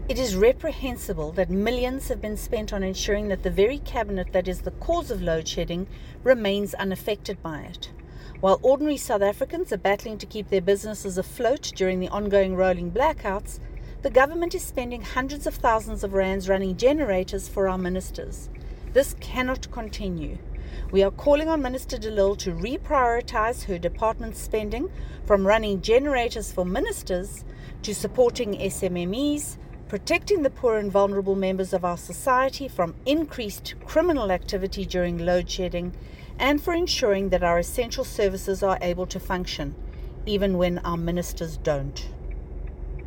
It is reprehensible that millions have been spent on ensuring that the very cabinet that is the cause of load shedding remains unaffected by it. While ordinary South Africans are battling to keep their businesses afloat during the ongoing rolling blackouts, the government is spending hundreds of thousands of rands running generators for our ministers. This cannot continue. We are calling on Minister de Lille to reprioritise her department's spending from running generators for ministers to supporting SMMEs, protecting the poor and vulnerable members of our society from increased criminal activity during load shedding, and for ensuring that our essential services are able to function, even when our ministers don't.